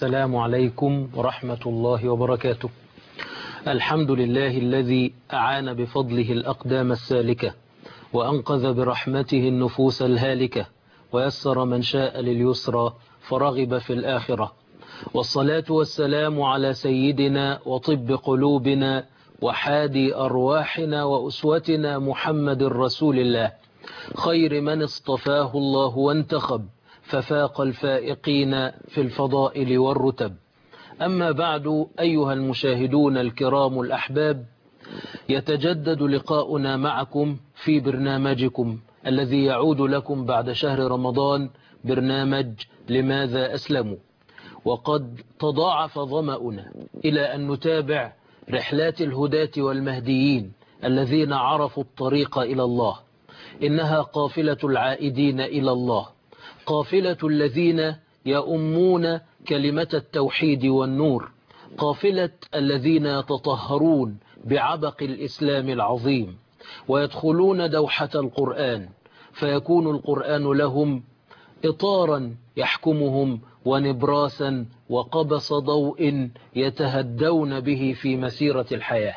السلام عليكم ورحمة الله وبركاته. الحمد لله الذي أعان بفضله الأقدام السالكة، وأنقذ برحمته النفوس الهالكة، ويسر من شاء لليسرى فرغب في الآخرة. والصلاة والسلام على سيدنا وطب قلوبنا وحادي أرواحنا وأسوتنا محمد رسول الله، خير من اصطفاه الله وانتخب، ففاق الفائقين في الفضائل والرتب. أما بعد، أيها المشاهدون الكرام الأحباب، يتجدد لقاؤنا معكم في برنامجكم الذي يعود لكم بعد شهر رمضان، برنامج لماذا أسلموا. وقد تضاعف ظمأنا إلى أن نتابع رحلات الهداة والمهديين الذين عرفوا الطريق إلى الله. إنها قافلة العائدين إلى الله، قافلة الذين يؤمون كلمة التوحيد والنور، قافلة الذين يتطهرون بعبق الإسلام العظيم ويدخلون دوحة القرآن، فيكون القرآن لهم إطارا يحكمهم ونبراسا وقبس ضوء يتهدون به في مسيرة الحياة.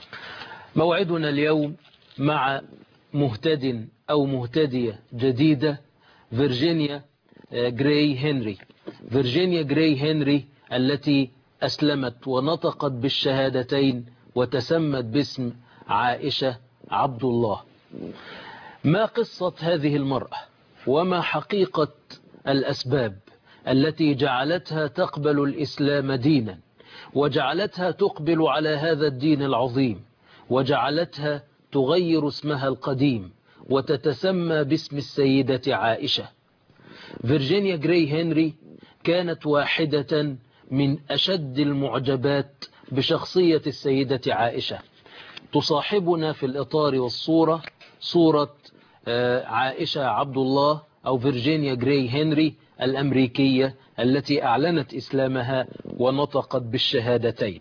موعدنا اليوم مع مهتد أو مهتدية جديدة، فيرجينيا جراي هنري. فيرجينيا جراي هنري التي أسلمت ونطقت بالشهادتين وتسمت باسم عائشة عبد الله. ما قصة هذه المرأة وما حقيقة الأسباب التي جعلتها تقبل الإسلام دينا، وجعلتها تقبل على هذا الدين العظيم، وجعلتها تغير اسمها القديم وتتسمى باسم السيدة عائشة؟ فيرجينيا جراي هنري كانت واحدة من أشد المعجبات بشخصية السيدة عائشة. تصاحبنا في الإطار والصورة صورة عائشة عبد الله أو فيرجينيا جراي هنري الأمريكية التي أعلنت إسلامها ونطقت بالشهادتين.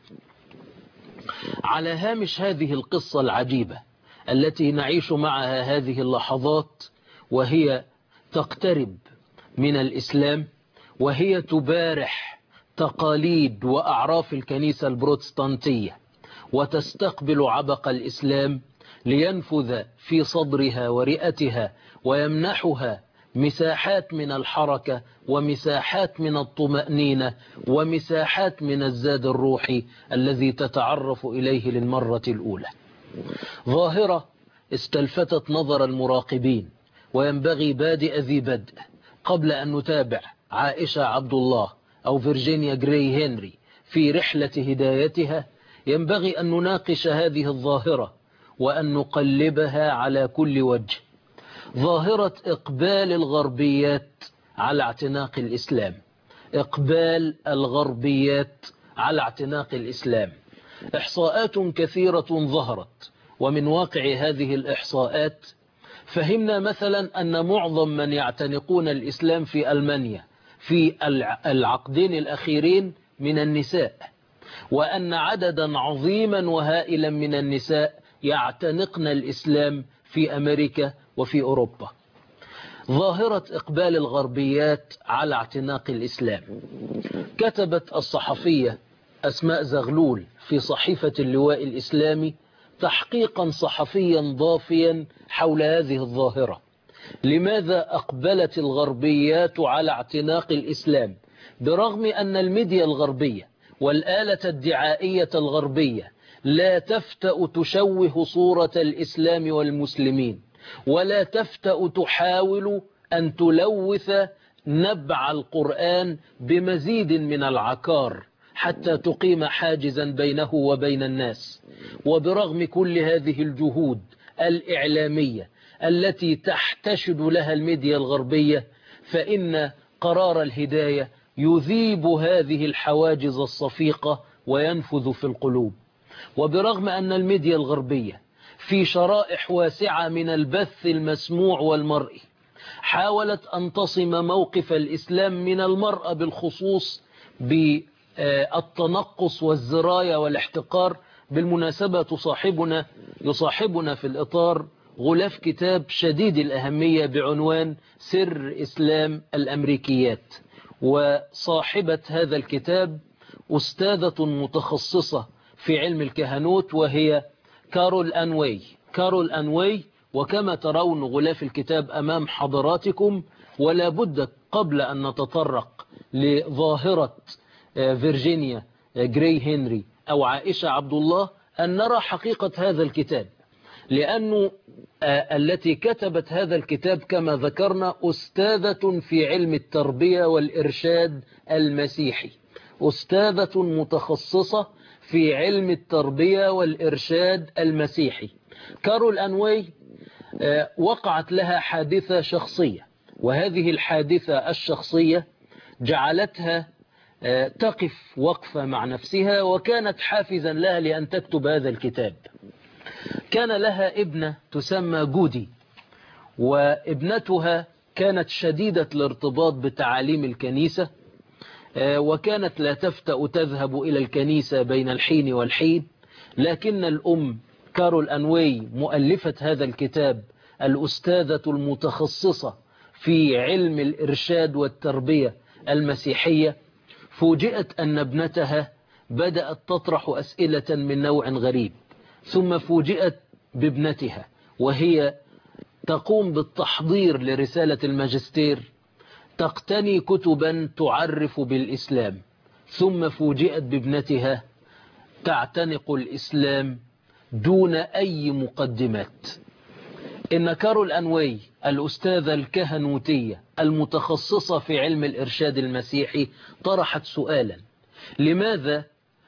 على هامش هذه القصة العجيبة التي نعيش معها هذه اللحظات، وهي تقترب من الإسلام، وهي تبارح تقاليد وأعراف الكنيسة البروتستانتية وتستقبل عبق الإسلام لينفذ في صدرها ورئتها ويمنحها مساحات من الحركة ومساحات من الطمأنينة ومساحات من الزاد الروحي الذي تتعرف إليه للمرة الأولى. ظاهرة استلفتت نظر المراقبين، وينبغي بادئ ذي بدء قبل أن نتابع عائشة عبد الله أو فيرجينيا جراي هنري في رحلة هدايتها، ينبغي أن نناقش هذه الظاهرة وأن نقلبها على كل وجه. ظاهرة إقبال الغربيات على اعتناق الإسلام، إقبال الغربيات على اعتناق الإسلام. إحصاءات كثيرة ظهرت، ومن واقع هذه الإحصاءات فهمنا مثلا أن معظم من يعتنقون الإسلام في ألمانيا في العقدين الأخيرين من النساء، وأن عددا عظيما وهائلا من النساء يعتنقن الإسلام في أمريكا وفي أوروبا. ظاهرة إقبال الغربيات على اعتناق الإسلام. كتبت الصحفية أسماء زغلول في صحيفة اللواء الإسلامي تحقيقا صحفيا ضافيا حول هذه الظاهرة. لماذا أقبلت الغربيات على اعتناق الإسلام برغم أن الميديا الغربية والآلة الدعائية الغربية لا تفتأ تشوه صورة الإسلام والمسلمين، ولا تفتأ تحاول أن تلوث نبع القرآن بمزيد من العكار حتى تقيم حاجزا بينه وبين الناس؟ وبرغم كل هذه الجهود الإعلامية التي تحتشد لها الميديا الغربية، فإن قرار الهداية يذيب هذه الحواجز الصفيقة وينفذ في القلوب. وبرغم أن الميديا الغربية في شرائح واسعة من البث المسموع والمرئي حاولت أن تصم موقف الإسلام من المرأة بالخصوص بالتنقص والزراية والاحتقار. بالمناسبة يصاحبنا في الإطار غلاف كتاب شديد الأهمية بعنوان سر إسلام الأمريكيات، وصاحبة هذا الكتاب أستاذة متخصصة في علم الكهنوت، وهي كارول أنوي. كارول أنوي، وكما ترون غلاف الكتاب أمام حضراتكم، ولا بد قبل أن نتطرق لظاهرة فيرجينيا جراي هنري أو عائشة عبد الله أن نرى حقيقة هذا الكتاب، لأنه التي كتبت هذا الكتاب كما ذكرنا أستاذة في علم التربية والإرشاد المسيحي، أستاذة متخصصة في علم التربية والإرشاد المسيحي. كارول أنوي وقعت لها حادثة شخصية، وهذه الحادثة الشخصية جعلتها تقف وقفة مع نفسها، وكانت حافزا لها لأن تكتب هذا الكتاب. كان لها ابنة تسمى جودي، وابنتها كانت شديدة الارتباط بتعاليم الكنيسة، وكانت لا تفتأ تذهب إلى الكنيسة بين الحين والحين. لكن الأم كارول أنوي مؤلفة هذا الكتاب، الأستاذة المتخصصة في علم الإرشاد والتربية المسيحية، فوجئت أن ابنتها بدأت تطرح أسئلة من نوع غريب، ثم فوجئت بابنتها وهي تقوم بالتحضير لرسالة الماجستير تقتني كتبا تعرف بالإسلام، ثم فوجئت بابنتها تعتنق الإسلام دون أي مقدمات. إن كارول أنوي الأستاذة الكهنوتية المتخصصة في علم الإرشاد المسيحي طرحت سؤالا: لماذا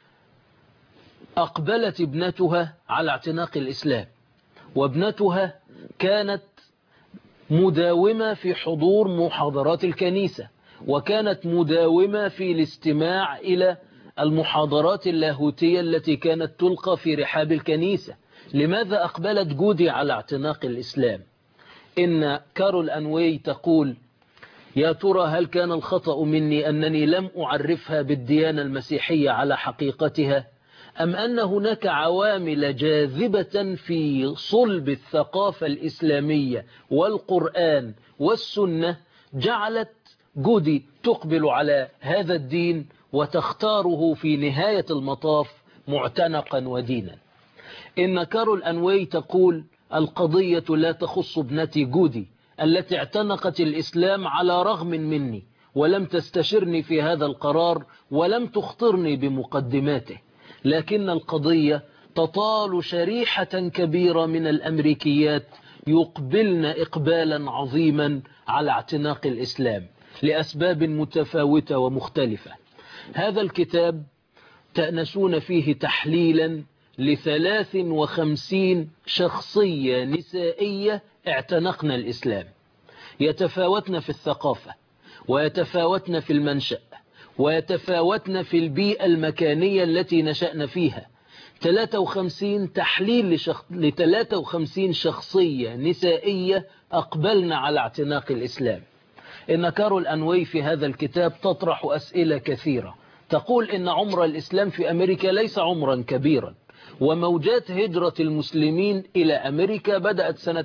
أقبلت ابنتها على اعتناق الإسلام، وابنتها كانت مداومة في حضور محاضرات الكنيسة، وكانت مداومة في الاستماع إلى المحاضرات اللاهوتية التي كانت تلقى في رحاب الكنيسة؟ لماذا أقبلت جودي على اعتناق الإسلام؟ إن كارول أنوي تقول: يا ترى هل كان الخطأ مني أنني لم أعرفها بالديانة المسيحية على حقيقتها، أم أن هناك عوامل جاذبة في صلب الثقافة الإسلامية والقرآن والسنة جعلت جودي تقبل على هذا الدين وتختاره في نهاية المطاف معتنقا ودينا؟ إن كارول أنوي تقول: القضية لا تخص ابنتي جودي التي اعتنقت الإسلام على رغم مني، ولم تستشرني في هذا القرار ولم تخطرني بمقدماته، لكن القضية تطال شريحة كبيرة من الأمريكيات يقبلن إقبالا عظيما على اعتناق الإسلام لأسباب متفاوتة ومختلفة. هذا الكتاب تأنسون فيه تحليلا ل53 شخصية نسائية اعتنقن الإسلام، يتفاوتن في الثقافة، ويتفاوتن في المنشأ، ويتفاوتن في البيئة المكانية التي نشأنا فيها. 53 تحليل ل53 شخصية نسائية أقبلن على اعتناق الإسلام. إن كارول أنوي في هذا الكتاب تطرح أسئلة كثيرة، تقول إن عمر الإسلام في أمريكا ليس عمرا كبيرا، وموجات هجرة المسلمين إلى أمريكا بدأت سنة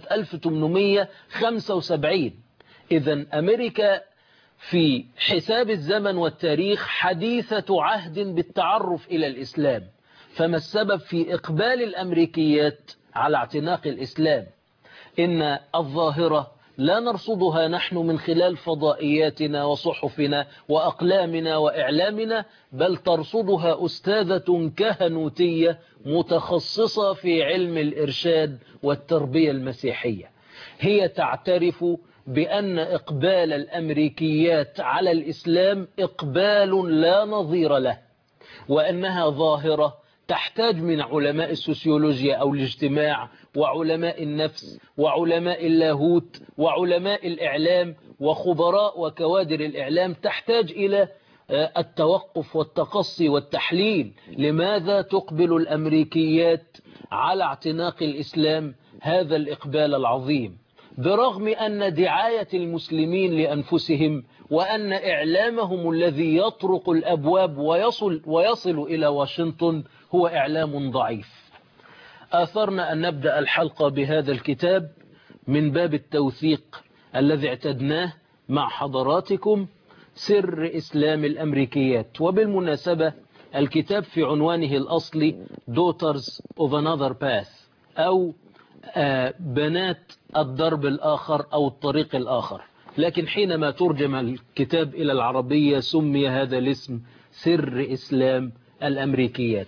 1875. إذن أمريكا في حساب الزمن والتاريخ حديثة عهد بالتعرف إلى الإسلام، فما السبب في إقبال الأمريكيات على اعتناق الإسلام؟ إن الظاهرة لا نرصدها نحن من خلال فضائياتنا وصحفنا وأقلامنا وإعلامنا، بل ترصدها أستاذة كهنوتية متخصصة في علم الإرشاد والتربية المسيحية. هي تعترف بأن إقبال الأمريكيات على الإسلام إقبال لا نظير له، وأنها ظاهرة تحتاج من علماء السوسيولوجيا أو الاجتماع وعلماء النفس وعلماء اللاهوت وعلماء الإعلام وخبراء وكوادر الإعلام، تحتاج إلى التوقف والتقصي والتحليل. لماذا تقبل الأمريكيات على اعتناق الإسلام هذا الإقبال العظيم، برغم أن دعاية المسلمين لأنفسهم وأن إعلامهم الذي يطرق الأبواب ويصل إلى واشنطن هو إعلام ضعيف؟ آثرنا أن نبدأ الحلقة بهذا الكتاب من باب التوثيق الذي اعتدناه مع حضراتكم، سر إسلام الأمريكيات. وبالمناسبة الكتاب في عنوانه الأصلي Daughters of Another Path، أو بنات الدرب الآخر أو الطريق الآخر، لكن حينما ترجم الكتاب إلى العربية سمي هذا الاسم سر إسلام الأمريكيات.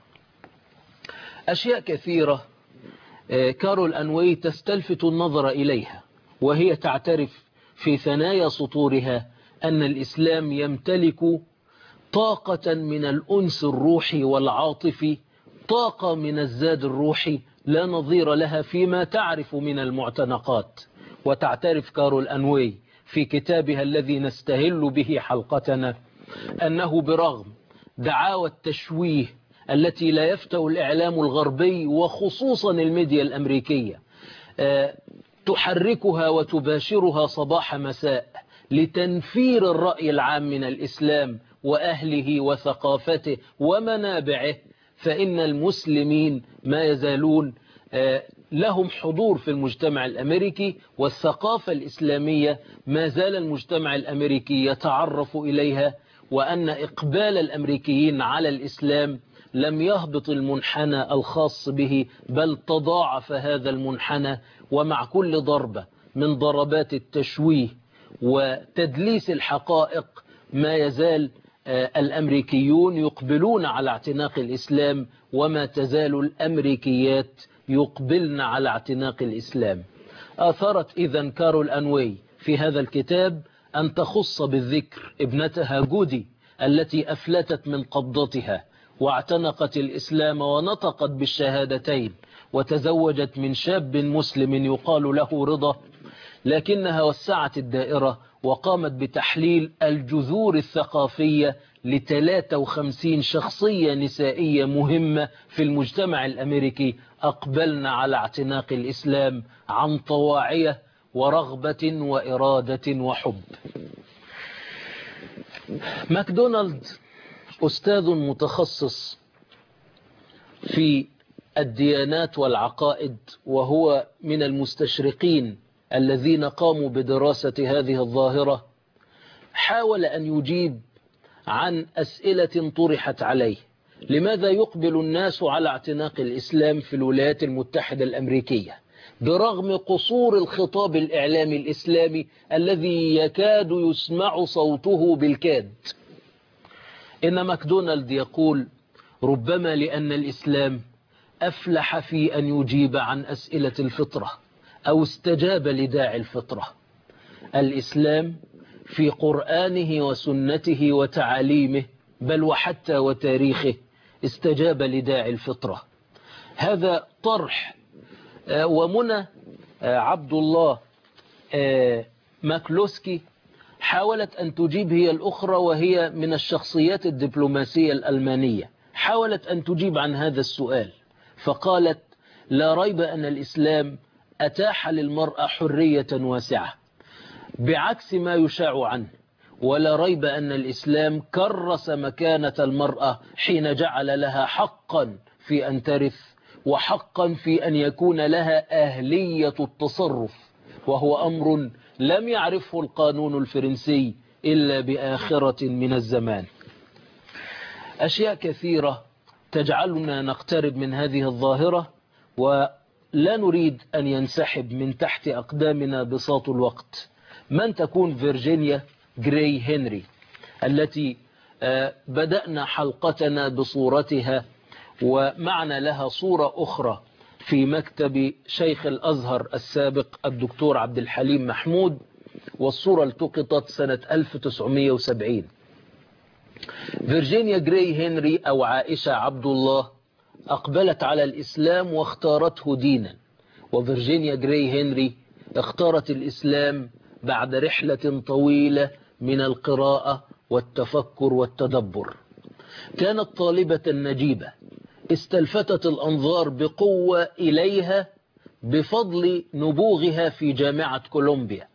أشياء كثيرة كارول أنوي تستلفت النظر إليها، وهي تعترف في ثنايا سطورها أن الإسلام يمتلك طاقة من الأنس الروحي والعاطفي، طاقة من الزاد الروحي لا نظير لها فيما تعرف من المعتنقات. وتعترف كارول أنوي في كتابها الذي نستهل به حلقتنا أنه برغم دعاوى التشويه التي لا يفتأ الإعلام الغربي وخصوصا الميديا الأمريكية تحركها وتباشرها صباح مساء لتنفير الرأي العام من الإسلام وأهله وثقافته ومنابعه، فإن المسلمين ما يزالون لهم حضور في المجتمع الأمريكي، والثقافة الإسلامية ما زال المجتمع الأمريكي يتعرف إليها، وأن إقبال الأمريكيين على الإسلام لم يهبط المنحنى الخاص به، بل تضاعف هذا المنحنى. ومع كل ضربة من ضربات التشويه وتدليس الحقائق ما يزال الأمريكيون يقبلون على اعتناق الإسلام، وما تزال الأمريكيات يقبلن على اعتناق الإسلام. أثرت إذن كارول أنوي في هذا الكتاب أن تخص بالذكر ابنتها جودي التي أفلتت من قبضتها واعتنقت الإسلام ونطقت بالشهادتين وتزوجت من شاب مسلم يقال له رضا، لكنها وسعت الدائرة وقامت بتحليل الجذور الثقافية ل53 شخصية نسائية مهمة في المجتمع الأمريكي أقبلن على اعتناق الإسلام عن طواعية ورغبة وإرادة وحب. ماكدونالد أستاذ متخصص في الديانات والعقائد، وهو من المستشرقين الذين قاموا بدراسة هذه الظاهرة، حاول أن يجيب عن أسئلة طرحت عليه: لماذا يقبل الناس على اعتناق الإسلام في الولايات المتحدة الأمريكية برغم قصور الخطاب الإعلامي الإسلامي الذي يكاد يسمع صوته بالكاد؟ إن ماكدونالد يقول: ربما لأن الإسلام أفلح في أن يجيب عن أسئلة الفطرة أو استجاب لداعي الفطرة. الإسلام في قرآنه وسنته وتعاليمه بل وحتى وتاريخه استجاب لداعي الفطرة. هذا طرح. ومنى عبد الله ماكلوسكي حاولت أن تجيب هي الأخرى، وهي من الشخصيات الدبلوماسية الألمانية، حاولت أن تجيب عن هذا السؤال فقالت: لا ريب أن الإسلام أتاح للمرأة حرية واسعة بعكس ما يشاع عنه، ولا ريب أن الإسلام كرس مكانة المرأة حين جعل لها حقا في أن ترث وحقا في أن يكون لها أهلية التصرف، وهو أمر لم يعرفه القانون الفرنسي إلا بآخرة من الزمان. أشياء كثيرة تجعلنا نقترب من هذه الظاهرة، ولا نريد أن ينسحب من تحت أقدامنا بساط الوقت. من تكون فيرجينيا جراي هنري التي بدأنا حلقتنا بصورتها، ومعنا لها صورة أخرى في مكتب شيخ الأزهر السابق الدكتور عبد الحليم محمود، والصورة التقطت سنة 1970. فيرجينيا جراي هنري أو عائشة عبد الله أقبلت على الإسلام واختارته دينا، وفيرجينيا جراي هنري اختارت الإسلام بعد رحلة طويلة من القراءة والتفكر والتدبر. كانت طالبة نجيبة استلفتت الأنظار بقوة إليها بفضل نبوغها في جامعة كولومبيا،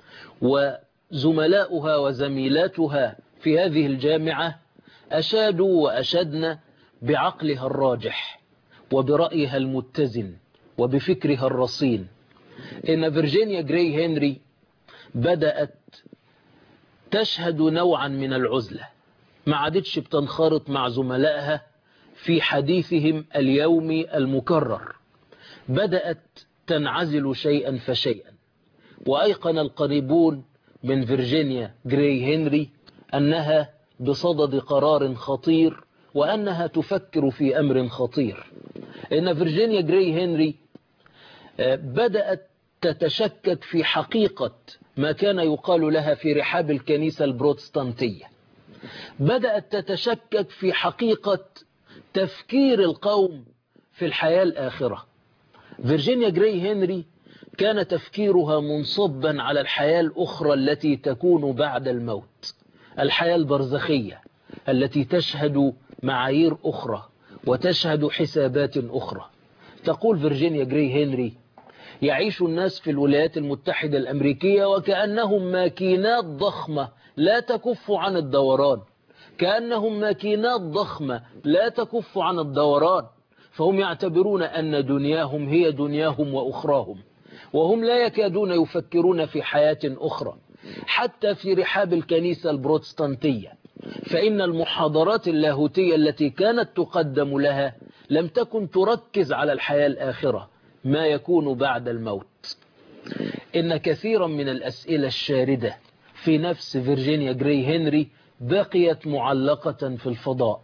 وزملاؤها وزميلاتها في هذه الجامعة أشادوا وأشدن بعقلها الراجح وبرأيها المتزن وبفكرها الرصين. إن فيرجينيا جراي هنري بدأت تشهد نوعا من العزلة، ما عادتش بتنخرط مع زملائها في حديثهم اليومي المكرر، بدأت تنعزل شيئا فشيئا. وأيقن القريبون من فيرجينيا جراي هنري أنها بصدد قرار خطير، وأنها تفكر في أمر خطير. إن فيرجينيا جراي هنري بدأت تتشكك في حقيقة ما كان يقال لها في رحاب الكنيسة البروتستانتية، بدأت تتشكك في حقيقة تفكير القوم في الحياة الآخرة. فيرجينيا جراي هنري كان تفكيرها منصبا على الحياة الأخرى التي تكون بعد الموت، الحياة البرزخية التي تشهد معايير أخرى وتشهد حسابات أخرى. تقول فيرجينيا جراي هنري: يعيش الناس في الولايات المتحدة الأمريكية وكأنهم ماكينات ضخمة لا تكف عن الدوران، كأنهم ماكينات ضخمة لا تكف عن الدوران، فهم يعتبرون أن دنياهم هي دنياهم وأخراهم، وهم لا يكادون يفكرون في حياة أخرى. حتى في رحاب الكنيسة البروتستانتية، فإن المحاضرات اللاهوتية التي كانت تقدم لها لم تكن تركز على الحياة الآخرة، ما يكون بعد الموت. إن كثيرا من الأسئلة الشاردة في نفس فيرجينيا جراي هنري بقيت معلقة في الفضاء،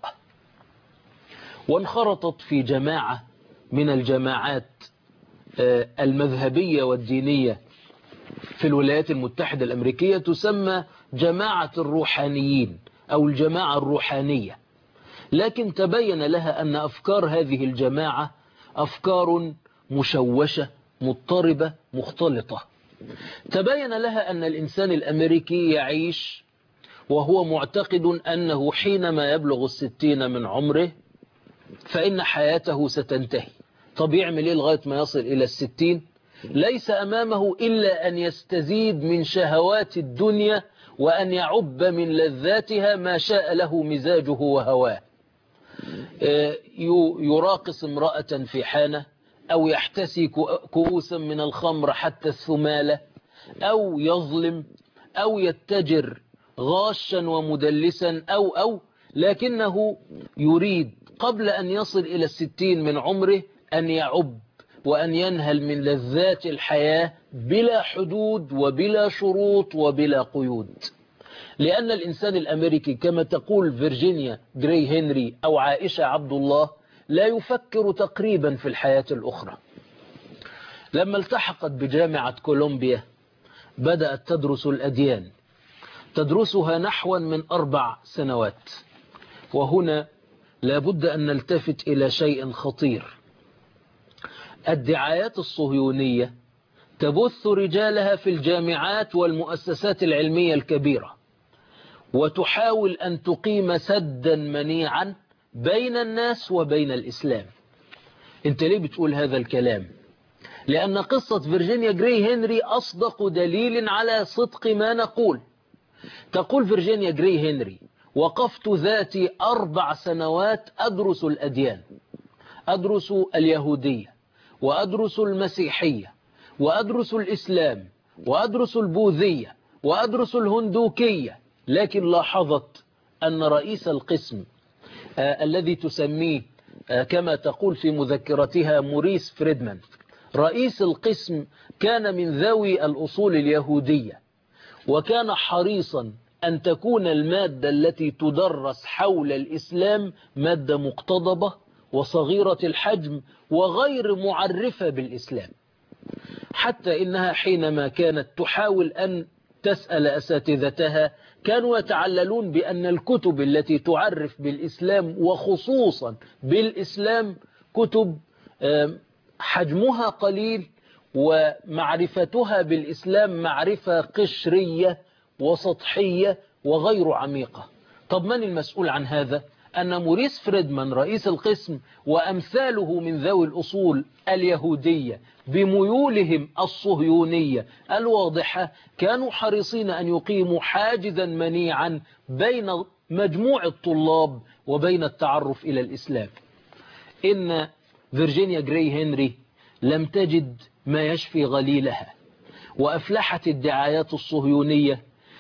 وانخرطت في جماعة من الجماعات المذهبية والدينية في الولايات المتحدة الأمريكية، تسمى جماعة الروحانيين أو الجماعة الروحانية. لكن تبين لها أن أفكار هذه الجماعة أفكار مشوشة مضطربة مختلطة. تبين لها أن الإنسان الأمريكي يعيش وهو معتقد أنه حينما يبلغ 60 من عمره فإن حياته ستنتهي. طب يعمل إيه لغاية ما يصل إلى 60؟ ليس أمامه إلا أن يستزيد من شهوات الدنيا وأن يعب من لذاتها ما شاء له مزاجه وهواه. يراقص امرأة في حانة، أو يحتسي كؤوسا من الخمر حتى الثمالة، أو يظلم، أو يتجر غاشا ومدلسا لكنه يريد قبل أن يصل إلى 60 من عمره أن يعب وأن ينهل من لذات الحياة بلا حدود وبلا شروط وبلا قيود. لأن الإنسان الأمريكي كما تقول فيرجينيا جراي هنري أو عائشة عبد الله لا يفكر تقريبا في الحياة الأخرى. لما التحقت بجامعة كولومبيا بدأت تدرس الأديان، تدرسها نحو من 4 سنوات. وهنا لابد أن نلتفت إلى شيء خطير. الدعايات الصهيونية تبث رجالها في الجامعات والمؤسسات العلمية الكبيرة، وتحاول أن تقيم سدا منيعا بين الناس وبين الإسلام. انت ليه بتقول هذا الكلام؟ لأن قصة فيرجينيا جراي هنري أصدق دليل على صدق ما نقول. تقول فيرجينيا جراي هنري: وقفت ذاتي 4 سنوات أدرس الأديان، أدرس اليهودية، وأدرس المسيحية، وأدرس الإسلام، وأدرس البوذية، وأدرس الهندوكية. لكن لاحظت أن رئيس القسم الذي تسميه كما تقول في مذكرتها موريس فريدمان، رئيس القسم كان من ذوي الأصول اليهودية، وكان حريصا أن تكون المادة التي تدرس حول الإسلام مادة مقتضبة وصغيرة الحجم وغير معرفة بالإسلام. حتى إنها حينما كانت تحاول أن تسأل أساتذتها كانوا يتعللون بأن الكتب التي تعرف بالإسلام وخصوصا بالإسلام كتب حجمها قليل ومعرفتها بالإسلام معرفة قشرية وسطحية وغير عميقة. طب من المسؤول عن هذا؟ أن موريس فريدمان رئيس القسم وأمثاله من ذوي الأصول اليهودية بميولهم الصهيونية الواضحة كانوا حريصين أن يقيموا حاجزا منيعا بين مجموع الطلاب وبين التعرف إلى الإسلام. إن فيرجينيا جراي هنري لم تجد ما يشفي غليلها، وأفلحت الدعايات الصهيونية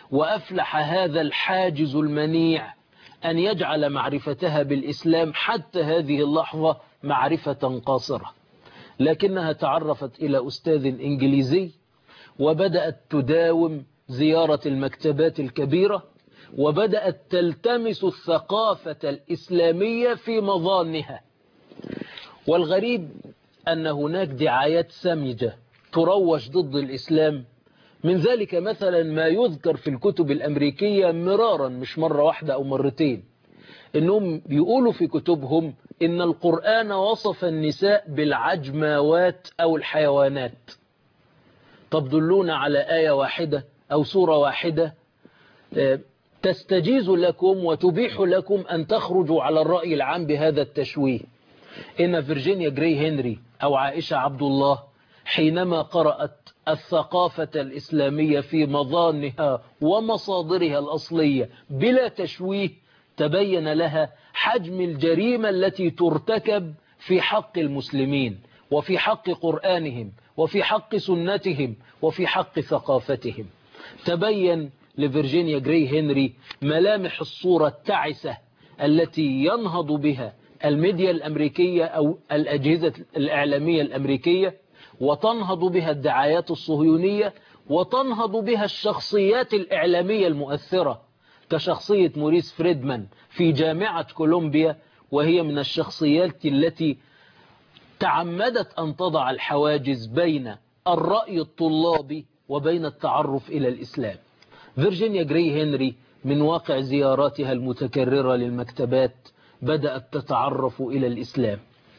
وأفلح هذا الحاجز المنيع أن يجعل معرفتها بالإسلام حتى هذه اللحظة معرفة قاصرة، لكنها تعرفت إلى أستاذ إنجليزي وبدأت تداوم زيارة المكتبات الكبيرة، وبدأت تلتمس الثقافة الإسلامية في مظانها. والغريب أن هناك دعايات سمجة تروج ضد الإسلام، من ذلك مثلا ما يذكر في الكتب الأمريكية مرارا، مش مرة واحدة أو مرتين، إنهم يقولوا في كتبهم إن القرآن وصف النساء بالعجماوات أو الحيوانات. طب دلونا على آية واحدة أو سورة واحدة تستجيز لكم وتبيح لكم أن تخرجوا على الرأي العام بهذا التشويه. إن فيرجينيا جراي هنري أو عائشة عبد الله حينما قرأت الثقافة الإسلامية في مظانها ومصادرها الأصلية بلا تشويه، تبين لها حجم الجريمة التي ترتكب في حق المسلمين وفي حق قرآنهم وفي حق سنتهم وفي حق ثقافتهم. تبين لفيرجينيا جراي هنري ملامح الصورة التعسة التي ينهض بها الميديا الأمريكية أو الأجهزة الإعلامية الأمريكية، وتنهض بها الدعايات الصهيونية، وتنهض بها الشخصيات الإعلامية المؤثرة كشخصية موريس فريدمان في جامعة كولومبيا، وهي من الشخصيات التي تعمدت أن تضع الحواجز بين الرأي الطلابي وبين التعرف إلى الإسلام. فيرجينيا جراي هنري من واقع زياراتها المتكررة للمكتبات بدأت تتعرف إلى الإسلام.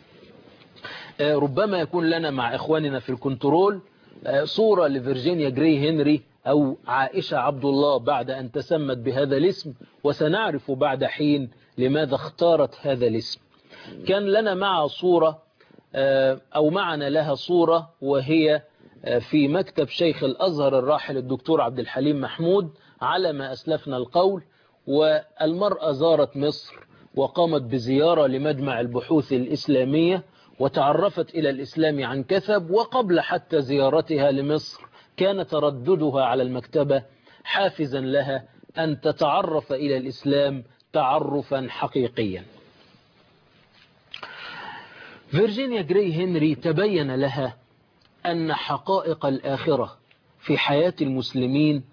ربما يكون لنا مع إخواننا في الكنترول صورة لفيرجينيا جراي هنري أو عائشة عبد الله بعد أن تسمت بهذا الاسم، وسنعرف بعد حين لماذا اختارت هذا الاسم. كان لنا مع صورة أو معنا لها صورة، وهي في مكتب شيخ الأزهر الراحل الدكتور عبد الحليم محمود على ما أسلفنا القول. والمرأة زارت مصر وقامت بزيارة لمجمع البحوث الإسلامية وتعرفت إلى الإسلام عن كثب، وقبل حتى زيارتها لمصر كان ترددها على المكتبة حافزا لها أن تتعرف إلى الإسلام تعرفا حقيقيا. فيرجينيا جراي هنري تبين لها أن حقائق الآخرة في حياة المسلمين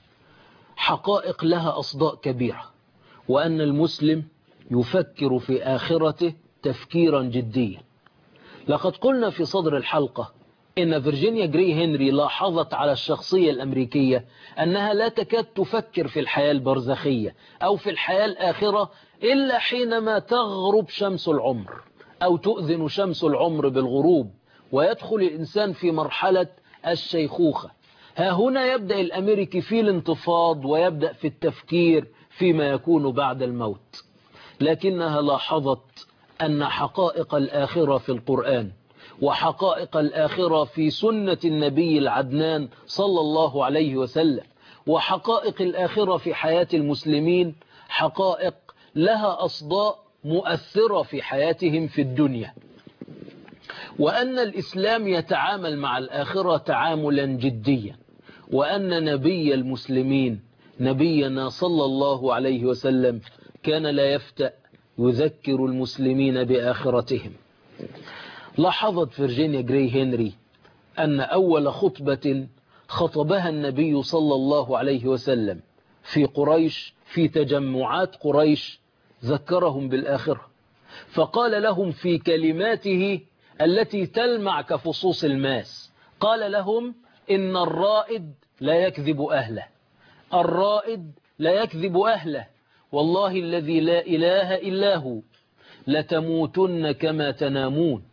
حقائق لها أصداء كبيرة، وأن المسلم يفكر في آخرته تفكيرا جديا. لقد قلنا في صدر الحلقة إن فيرجينيا جراي هنري لاحظت على الشخصية الأمريكية أنها لا تكاد تفكر في الحياة البرزخية أو في الحياة الآخرة إلا حينما تغرب شمس العمر أو تؤذن شمس العمر بالغروب ويدخل الإنسان في مرحلة الشيخوخة. ها هنا يبدأ الأمريكي في الانتفاض ويبدأ في التفكير فيما يكون بعد الموت. لكنها لاحظت أن حقائق الآخرة في القرآن وحقائق الآخرة في سنة النبي العدنان صلى الله عليه وسلم وحقائق الآخرة في حياة المسلمين حقائق لها أصداء مؤثرة في حياتهم في الدنيا، وأن الإسلام يتعامل مع الآخرة تعاملا جديا، وأن نبي المسلمين نبينا صلى الله عليه وسلم كان لا يفتأ يذكر المسلمين بآخرتهم. لاحظت فيرجينيا جراي هنري أن أول خطبة خطبها النبي صلى الله عليه وسلم في قريش في تجمعات قريش ذكرهم بالآخرة، فقال لهم في كلماته التي تلمع كفصوص الماس، قال لهم إن الرائد لا يكذب أهله، الرائد لا يكذب أهله، والله الذي لا إله إلا هو لتموتن كما تنامون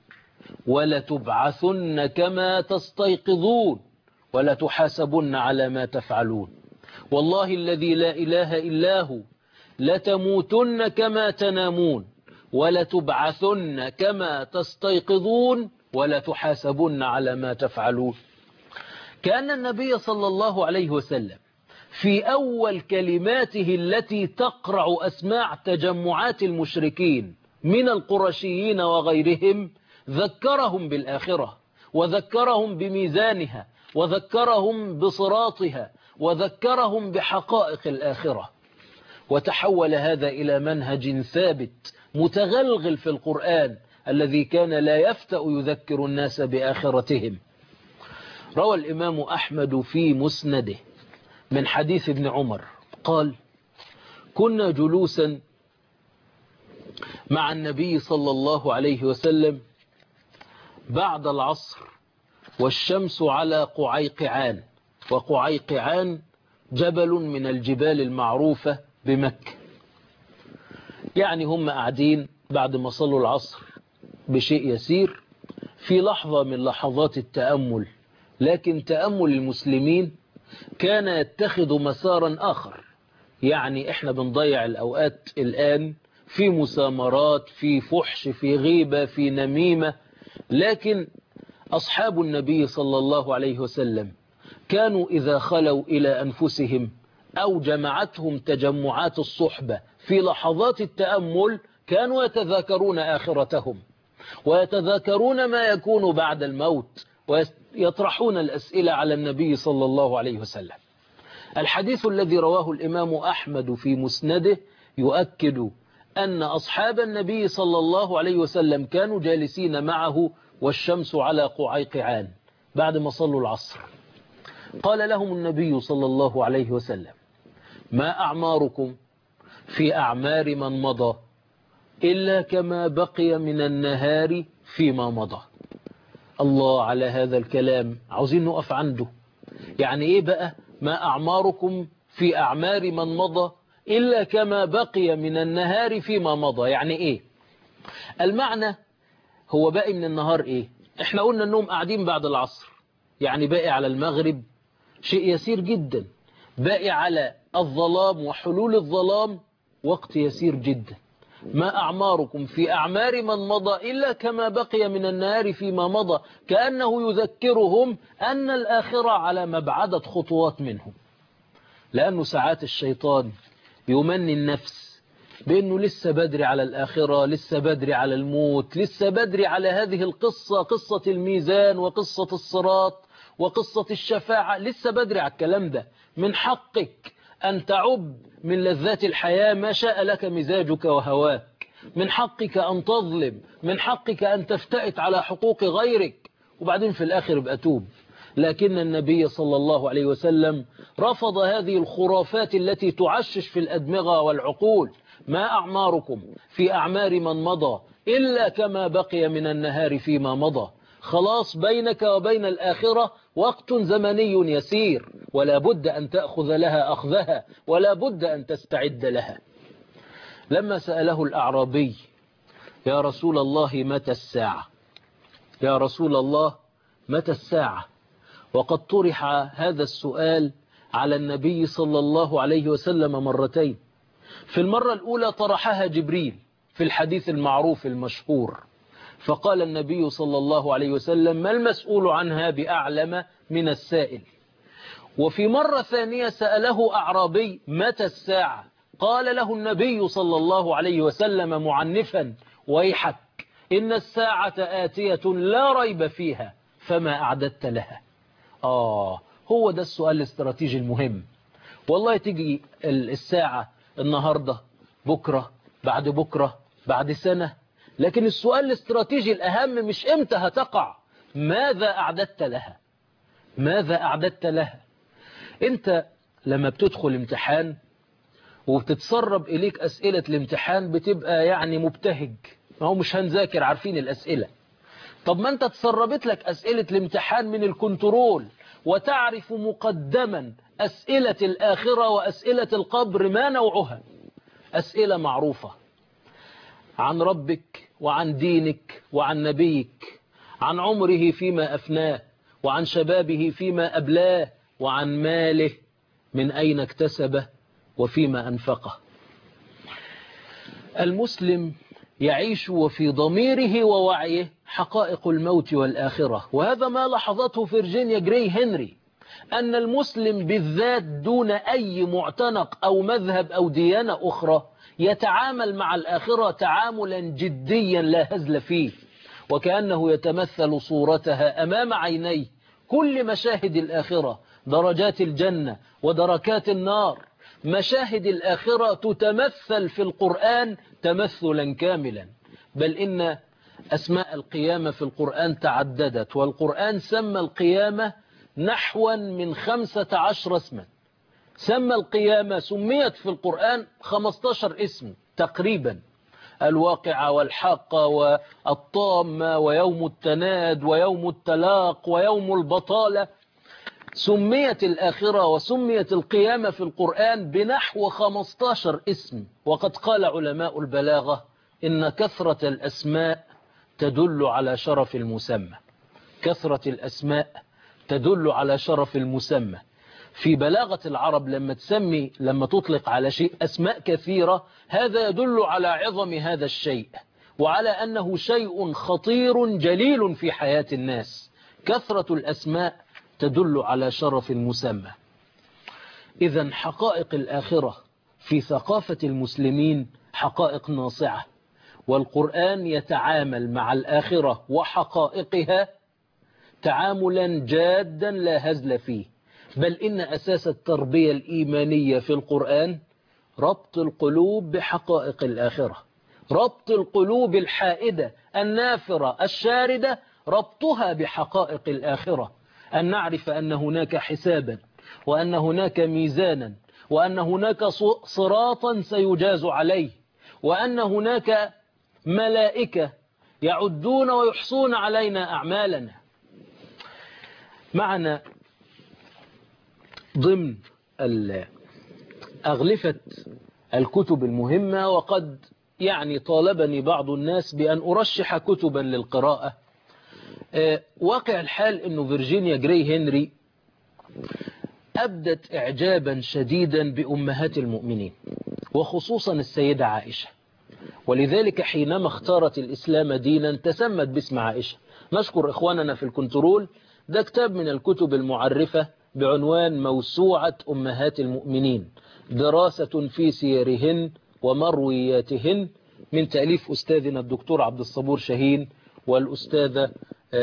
ولتبعثن كما تستيقظون ولتحاسبن على ما تفعلون، والله الذي لا إله إلا هو لتموتن كما تنامون ولتبعثن كما تستيقظون ولتحاسبن على ما تفعلون. كأن النبي صلى الله عليه وسلم في أول كلماته التي تقرع أسماع تجمعات المشركين من القرشيين وغيرهم ذكرهم بالآخرة وذكرهم بميزانها وذكرهم بصراطها وذكرهم بحقائق الآخرة. وتحول هذا إلى منهج ثابت متغلغل في القرآن الذي كان لا يفتأ يذكر الناس بآخرتهم. روى الإمام أحمد في مسنده من حديث ابن عمر قال: كنا جلوسا مع النبي صلى الله عليه وسلم بعد العصر والشمس على قعيقعان، وقعيقعان جبل من الجبال المعروفة بمكة. يعني هم قاعدين بعد ما صلوا العصر بشيء يسير في لحظة من لحظات التأمل، لكن تأمل المسلمين كان يتخذ مسارا آخر. يعني احنا بنضيع الأوقات الآن في مسامرات، في فحش، في غيبة، في نميمة، لكن أصحاب النبي صلى الله عليه وسلم كانوا إذا خلوا إلى أنفسهم أو جمعتهم تجمعات الصحبة في لحظات التأمل كانوا يتذاكرون آخرتهم ويتذاكرون ما يكون بعد الموت ويطرحون الأسئلة على النبي صلى الله عليه وسلم. الحديث الذي رواه الإمام أحمد في مسنده يؤكد أن أصحاب النبي صلى الله عليه وسلم كانوا جالسين معه والشمس على قعيقعان بعد ما صلوا العصر. قال لهم النبي صلى الله عليه وسلم: ما أعماركم في أعمار من مضى إلا كما بقي من النهار فيما مضى. الله على هذا الكلام، عاوزين نقف عنده. يعني إيه بقى ما أعماركم في أعمار من مضى إلا كما بقي من النهار فيما مضى؟ يعني إيه المعنى؟ هو باقي من النهار إيه؟ إحنا قلنا أنهم قاعدين بعد العصر، يعني باقي على المغرب شيء يسير جدا، باقي على الظلام وحلول الظلام وقت يسير جدا. ما أعماركم في أعمار من مضى إلا كما بقي من النهار فيما مضى، كأنه يذكرهم أن الآخرة على مبعدة خطوات منهم. لأنه ساعات الشيطان يمني النفس بأنه لسه بدري على الآخرة، لسه بدري على الموت، لسه بدري على هذه القصة، قصة الميزان وقصة الصراط وقصة الشفاعة، لسه بدري على الكلام ده. من حقك أن تعب من لذات الحياة ما شاء لك مزاجك وهواك، من حقك أن تظلم، من حقك أن تفتئت على حقوق غيرك، وبعدين في الآخر بقى توب. لكن النبي صلى الله عليه وسلم رفض هذه الخرافات التي تعشش في الأدمغة والعقول. ما أعماركم في أعمار من مضى إلا كما بقي من النهار فيما مضى. خلاص بينك وبين الآخرة وقت زمني يسير، ولا بد أن تأخذ لها أخذها، ولا بد أن تستعد لها. لما سأله الأعرابي: يا رسول الله متى الساعة؟ يا رسول الله متى الساعة؟ وقد طرح هذا السؤال على النبي صلى الله عليه وسلم مرتين. في المرة الأولى طرحها جبريل في الحديث المعروف المشهور، فقال النبي صلى الله عليه وسلم: ما المسؤول عنها بأعلم من السائل. وفي مرة ثانية سأله أعرابي: متى الساعة؟ قال له النبي صلى الله عليه وسلم معنفا: ويحك إن الساعة آتية لا ريب فيها، فما أعددت لها؟ هو ده السؤال الاستراتيجي المهم. والله تيجي الساعة النهاردة، بكرة، بعد بكرة، بعد سنة، لكن السؤال الاستراتيجي الأهم مش إمتى هتقع، ماذا أعددت لها؟ ماذا أعددت لها؟ أنت لما بتدخل امتحان وبتتسرب إليك أسئلة الامتحان بتبقى يعني مبتهج، ما هو مش هنذاكر، عارفين الأسئلة. طب ما أنت تسربت لك أسئلة الامتحان من الكنترول وتعرف مقدما أسئلة الآخرة وأسئلة القبر ما نوعها. أسئلة معروفة عن ربك وعن دينك وعن نبيك، عن عمره فيما أفناه، وعن شبابه فيما أبلاه، وعن ماله من أين اكتسبه وفيما أنفقه. المسلم يعيش وفي ضميره ووعيه حقائق الموت والآخرة، وهذا ما لاحظته فيرجينيا جراي هنري، أن المسلم بالذات دون أي معتنق أو مذهب أو ديانة أخرى يتعامل مع الآخرة تعاملا جديا لا هزل فيه، وكأنه يتمثل صورتها أمام عينيه. كل مشاهد الآخرة درجات الجنة ودركات النار. مشاهد الآخرة تتمثل في القرآن تمثلا كاملا، بل إن أسماء القيامة في القرآن تعددت، والقرآن سمى القيامة نحو من 15 اسما. سمى القيامة سميت في القرآن 15 اسم تقريبا: الواقعة والحاقة والطامة ويوم التناد ويوم التلاق ويوم البطالة. سميت الآخرة وسميت القيامة في القرآن بنحو 15 اسم. وقد قال علماء البلاغة إن كثرة الأسماء تدل على شرف المسمى. كثرة الأسماء تدل على شرف المسمى. في بلاغة العرب لما تطلق على شيء أسماء كثيرة، هذا يدل على عظم هذا الشيء وعلى أنه شيء خطير جليل في حياة الناس. كثرة الأسماء تدل على شرف المسمى. إذن حقائق الآخرة في ثقافة المسلمين حقائق ناصعة، والقرآن يتعامل مع الآخرة وحقائقها تعاملا جادا لا هزل فيه. بل إن أساس التربية الإيمانية في القرآن ربط القلوب بحقائق الآخرة، ربط القلوب الحائدة النافرة الشاردة، ربطها بحقائق الآخرة. أن نعرف أن هناك حسابا، وأن هناك ميزانا، وأن هناك صراطا سيجاز عليه، وأن هناك ملائكة يعدون ويحصون علينا أعمالنا. معنا ضمن أغلفة الكتب المهمة، وقد طالبني بعض الناس بأن أرشح كتبا للقراءة. واقع الحال أنه فيرجينيا جراي هنري أبدت إعجابا شديدا بأمهات المؤمنين، وخصوصا السيدة عائشة، ولذلك حينما اختارت الإسلام دينا تسمت باسم عائشة. نشكر إخواننا في الكنترول، ده كتاب من الكتب المعرفة بعنوان موسوعة أمهات المؤمنين، دراسة في سيرهن ومروياتهن، من تأليف أستاذنا الدكتور عبد الصبور شاهين والأستاذة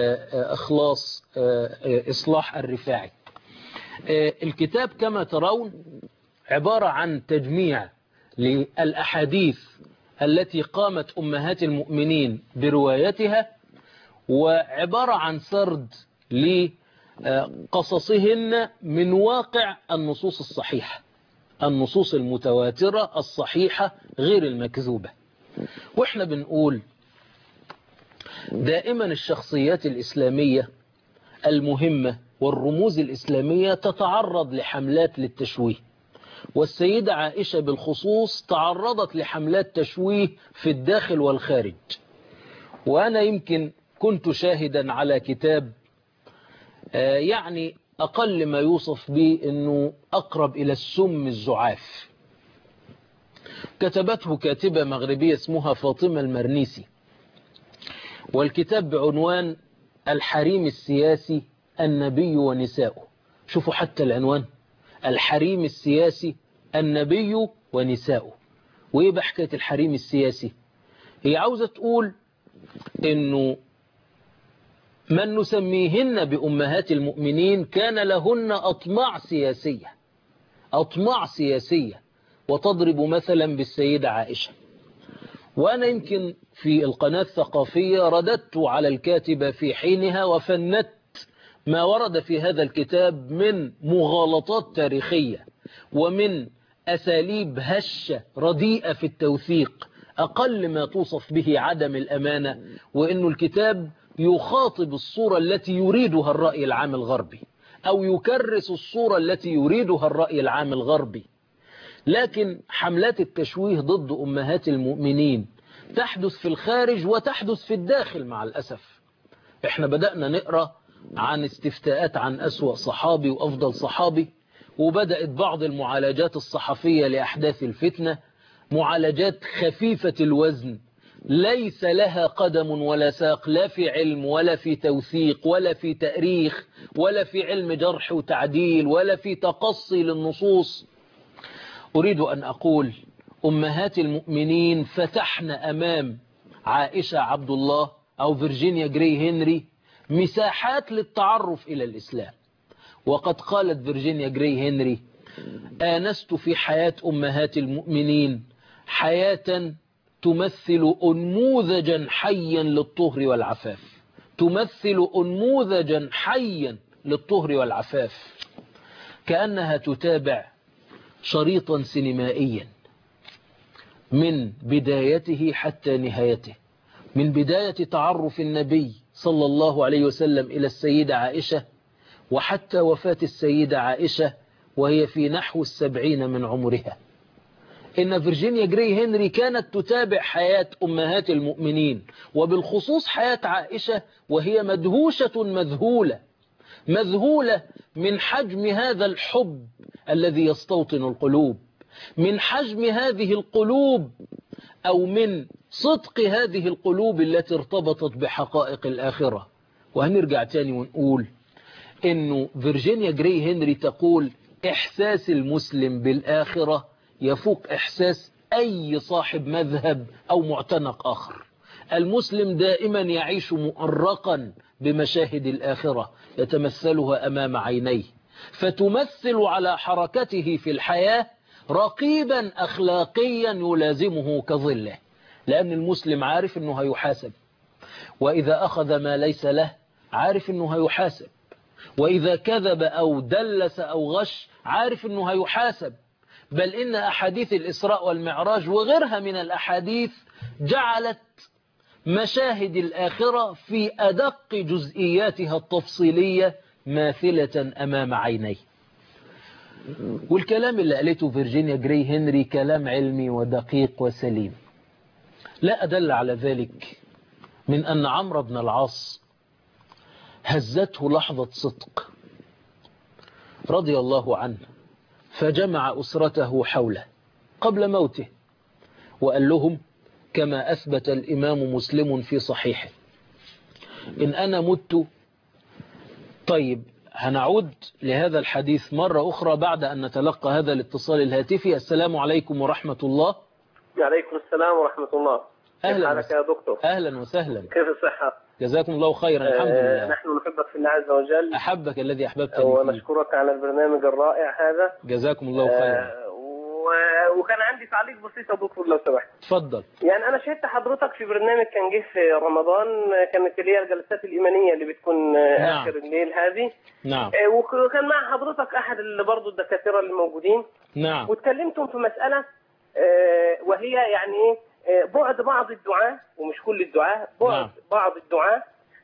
إصلاح الرفاعي. الكتاب كما ترون عبارة عن تجميع للأحاديث التي قامت أمهات المؤمنين بروايتها، وعبارة عن سرد لقصصهن من واقع النصوص الصحيحة، النصوص المتواترة الصحيحة غير المكذوبة. وإحنا بنقول دائما الشخصيات الإسلامية المهمة والرموز الإسلامية تتعرض لحملات للتشويه، والسيدة عائشة بالخصوص تعرضت لحملات تشويه في الداخل والخارج. وأنا يمكن كنت شاهدا على كتاب أقل ما يوصف به أنه أقرب إلى السم الزعاف، كتبته كاتبة مغربية اسمها فاطمة المرنيسي، والكتاب بعنوان الحريم السياسي النبي ونساؤه. شوفوا حتى العنوان، الحريم السياسي النبي ونساؤه. وإيه بحكاية الحريم السياسي؟ هي عاوزة تقول إنه من نسميهن بأمهات المؤمنين كان لهن أطماع سياسية، أطماع سياسية، وتضرب مثلا بالسيدة عائشة. وأنا يمكن في القناة الثقافية رددت على الكاتبة في حينها وفندت ما ورد في هذا الكتاب من مغالطات تاريخية ومن أساليب هشة رديئة في التوثيق، أقل ما توصف به عدم الأمانة، وإنه الكتاب يخاطب الصورة التي يريدها الرأي العام الغربي، أو يكرس الصورة التي يريدها الرأي العام الغربي. لكن حملات التشويه ضد أمهات المؤمنين تحدث في الخارج وتحدث في الداخل مع الأسف. احنا بدأنا نقرأ عن استفتاءات عن أسوأ صحابي وأفضل صحابي، وبدأت بعض المعالجات الصحفية لأحداث الفتنة، معالجات خفيفة الوزن ليس لها قدم ولا ساق، لا في علم ولا في توثيق ولا في تأريخ ولا في علم جرح وتعديل ولا في تقصي للنصوص. أريد أن أقول أمهات المؤمنين فتحن أمام عائشة عبد الله أو فيرجينيا جراي هنري مساحات للتعرف إلى الإسلام، وقد قالت فيرجينيا جراي هنري: آنست في حياة أمهات المؤمنين حياة تمثل أنموذجا حيا للطهر والعفاف، تمثل أنموذجا حيا للطهر والعفاف، كأنها تتابع شريطا سينمائيا من بدايته حتى نهايته، من بداية تعرف النبي صلى الله عليه وسلم إلى السيدة عائشة وحتى وفاة السيدة عائشة وهي في نحو 70 من عمرها. إن فيرجينيا جراي هنري كانت تتابع حياة أمهات المؤمنين، وبالخصوص حياة عائشة، وهي مدهوشة مذهولة من حجم هذا الحب الذي يستوطن القلوب، من حجم هذه القلوب، أو من صدق هذه القلوب التي ارتبطت بحقائق الآخرة. وهنرجع تاني ونقول إنه فيرجينيا جراي هنري تقول: إحساس المسلم بالآخرة يفوق إحساس أي صاحب مذهب أو معتنق آخر. المسلم دائما يعيش مؤرقا بمشاهد الآخرة يتمثلها أمام عينيه، فتمثل على حركته في الحياة رقيبا أخلاقيا يلازمه كظله، لأن المسلم عارف أنه هيحاسب، وإذا أخذ ما ليس له عارف أنه هيحاسب، وإذا كذب أو دلس أو غش عارف أنه هيحاسب. بل إن أحاديث الإسراء والمعراج وغيرها من الأحاديث جعلت مشاهد الآخرة في أدق جزئياتها التفصيلية ماثلة أمام عينيه. والكلام اللي قالته فيرجينيا جراي هنري كلام علمي ودقيق وسليم. لا أدل على ذلك من أن عمرو بن العاص هزته لحظة صدق رضي الله عنه، فجمع أسرته حوله قبل موته وقال لهم كما أثبت الإمام مسلم في صحيحه: إن أنا مت. طيب هنعود لهذا الحديث مرة أخرى بعد أن نتلقى هذا الاتصال الهاتفي. السلام عليكم ورحمة الله. وعليكم السلام ورحمة الله. أهلا حالك يا دكتور؟ أهلا وسهلا. كيف الصحة؟ جزاكم الله خيرا. الحمد لله. نحن نحبك في الله عز وجل. أحبك الذي أحببتني فيه. ونشكرك على البرنامج الرائع هذا. جزاكم الله خيرا. وكان عندي تعليق بسيط يا دكتور لو سمحت. تفضل. يعني أنا شاهدت حضرتك في برنامج كان جه في رمضان، كانت اللي هي الجلسات الإيمانية اللي بتكون نعم. آخر الليل هذه. نعم. وكان مع حضرتك أحد اللي برضه الدكاترة اللي موجودين. نعم. واتكلمتم في مسألة وهي يعني بعد بعض الدعاة، ومش كل الدعاة، بعد نعم. بعض الدعاة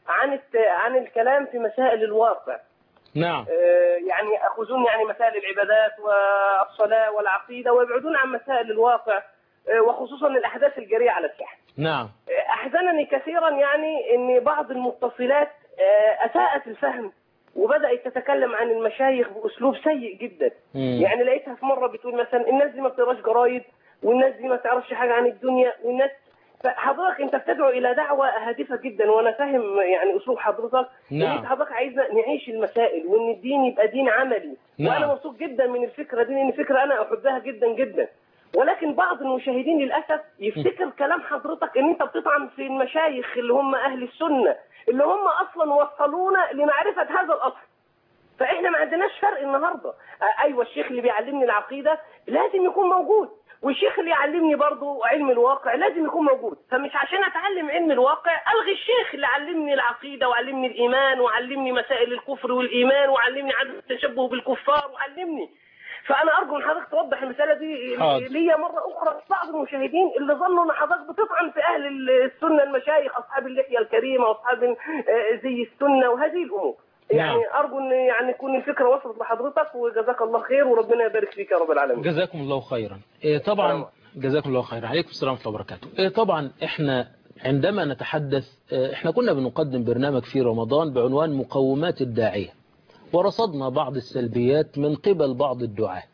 عن الكلام في مسائل الواقع. نعم. يعني يأخذون يعني مسائل العبادات والصلاة والعقيدة ويبعدون عن مسائل الواقع، وخصوصا الأحداث الجارية على الساحة. نعم. أحزنني كثيرا يعني أن بعض المتصلات أساءت الفهم وبدأت تتكلم عن المشايخ بأسلوب سيء جدا. يعني لقيتها في مرة بتقول مثلا الناس دي ما بتقراش جرايد، والناس دي ما تعرفش حاجة عن الدنيا، والناس. فحضرتك انت بتدعو الى دعوة هادفة جدا، وانا فاهم يعني اسلوب حضرتك. نعم. ان حضرتك عايزنا نعيش المسائل، وان الدين يبقى دين عملي. نعم. وانا مبسوط جدا من الفكرة دي، لان فكرة انا احبها جدا جدا. ولكن بعض المشاهدين للاسف يفتكر كلام حضرتك ان انت بتطعن في المشايخ اللي هم اهل السنة، اللي هم اصلا وصلونا لمعرفة هذا الاصل. فاحنا ما عندناش فرق النهارده. ايوه الشيخ اللي بيعلمني العقيدة لازم يكون موجود، والشيخ اللي يعلمني برضه علم الواقع لازم يكون موجود. فمش عشان اتعلم علم الواقع الغي الشيخ اللي علمني العقيده وعلمني الايمان وعلمني مسائل الكفر والايمان وعلمني عدم التشبه بالكفار وعلمني. فانا ارجو ان حضرتك توضح المساله دي ليا مره اخرى. بعض المشاهدين اللي ظنوا ان حضرتك بتطعن في اهل السنه، المشايخ اصحاب اللحيه الكريمه واصحاب زي السنه وهذه الامور. يعني أرجو أن يعني تكون الفكرة وصلت لحضرتك، وجزاك الله خير وربنا يبارك فيك يا رب العالمين. جزاكم الله خيرا. طبعا جزاكم الله خيرا. عليكم السلام ورحمة الله وبركاته. طبعا احنا عندما نتحدث، احنا كنا بنقدم برنامج في رمضان بعنوان مقومات الداعية، ورصدنا بعض السلبيات من قبل بعض الدعاة،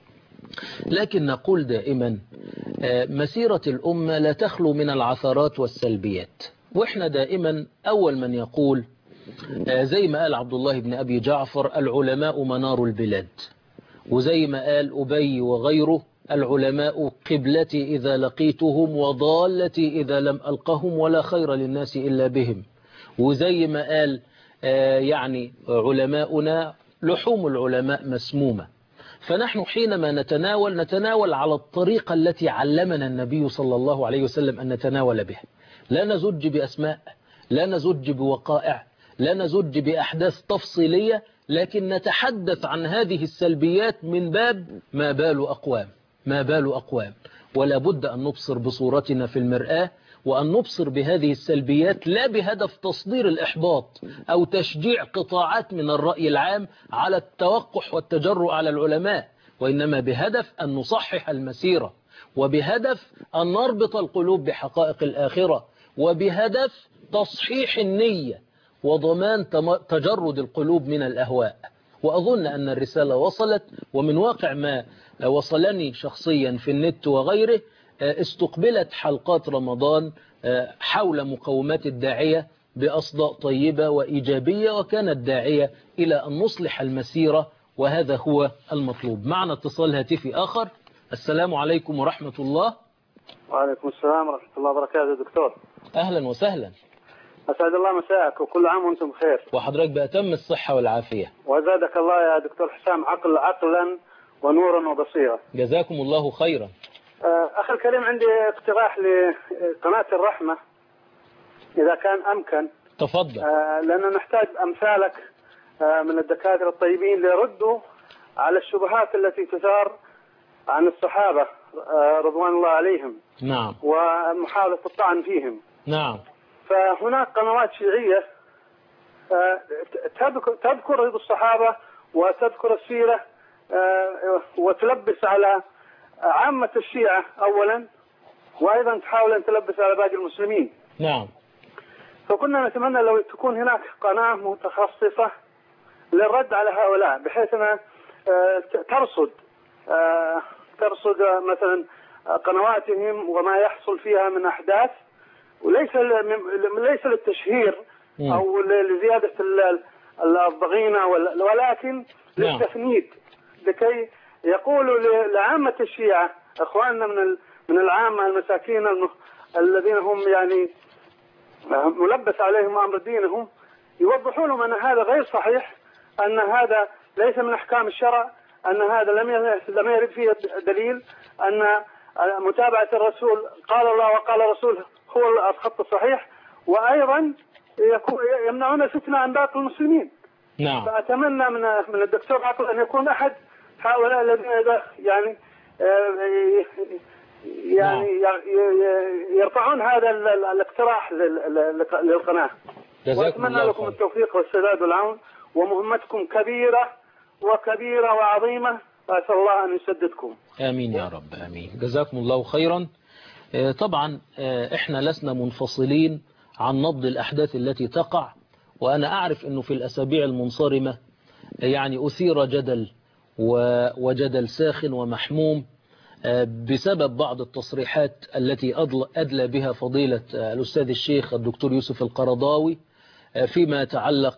لكن نقول دائما مسيرة الأمة لا تخلو من العثرات والسلبيات، واحنا دائما أول من يقول زي ما قال عبد الله بن أبي جعفر: العلماء منار البلاد. وزي ما قال أبي وغيره: العلماء قبلتي إذا لقيتهم وضالتي إذا لم ألقهم ولا خير للناس إلا بهم. وزي ما قال يعني علماؤنا لحوم العلماء مسمومة، فنحن حينما نتناول على الطريقة التي علمنا النبي صلى الله عليه وسلم أن نتناول بها، لا نزج بأسماء، لا نزج بوقائع، لا نزج بأحداث تفصيلية، لكن نتحدث عن هذه السلبيات من باب ما بال أقوام. ولا بد أن نبصر بصورتنا في المرآة، وأن نبصر بهذه السلبيات لا بهدف تصدير الإحباط أو تشجيع قطاعات من الرأي العام على التوقح والتجرؤ على العلماء، وإنما بهدف أن نصحح المسيرة، وبهدف أن نربط القلوب بحقائق الآخرة، وبهدف تصحيح النية وضمان تجرد القلوب من الأهواء. وأظن أن الرسالة وصلت، ومن واقع ما وصلني شخصيا في النت وغيره استقبلت حلقات رمضان حول مقومات الداعية بأصداء طيبة وإيجابية، وكانت داعية إلى أن نصلح المسيرة، وهذا هو المطلوب. معنا اتصال هاتفي آخر. السلام عليكم ورحمة الله. وعليكم السلام ورحمة الله وبركاته. دكتور أهلا وسهلا. أسعد الله مساءك وكل عام وأنتم بخير. وحضرتك بأتم الصحة والعافية. وزادك الله يا دكتور حسام عقلا ونورا وبصيرة. جزاكم الله خيرا. أخي الكريم، عندي اقتراح لقناة الرحمة إذا كان أمكن. تفضل. لأننا نحتاج أمثالك من الدكاترة الطيبين ليردوا على الشبهات التي تثار عن الصحابة رضوان الله عليهم. نعم. ومحاولة الطعن فيهم. نعم. فهناك قنوات شيعية تذكر الصحابة وتذكر السيرة وتلبس على عامة الشيعة أولا، وأيضا تحاول أن تلبس على باقي المسلمين. نعم. فكنا نتمنى لو تكون هناك قناة متخصصة للرد على هؤلاء، بحيث أنها ترصد مثلا قنواتهم وما يحصل فيها من أحداث، وليس للتشهير أو لزيادة الضغينة، ولكن للتفنيد، لكي يقولوا لعامة الشيعة أخواننا من العامة المساكين الذين هم يعني ملبس عليهم أمر دينهم، يوضحوا لهم أن هذا غير صحيح، أن هذا ليس من أحكام الشرع، أن هذا لم يرد فيه دليل، أن متابعة الرسول قال الله وقال رسوله هو الخط الصحيح، وأيضا يمنعون الفتنة عن باقي المسلمين. نعم. فأتمنى من الدكتور عقل أن يكون أحد هؤلاء الذين يعني يرفعون هذا الاقتراح للقناة. وأتمنى لكم التوفيق والسداد والعون، ومهمتكم كبيرة وعظيمة، فأسأل الله أن يسددكم. آمين يا رب، آمين. جزاكم الله خيرا. طبعا احنا لسنا منفصلين عن نبض الأحداث التي تقع، وأنا أعرف أنه في الأسابيع المنصرمة يعني أثير جدل وجدل ساخن ومحموم بسبب بعض التصريحات التي أدلى بها فضيلة الأستاذ الشيخ الدكتور يوسف القرضاوي فيما يتعلق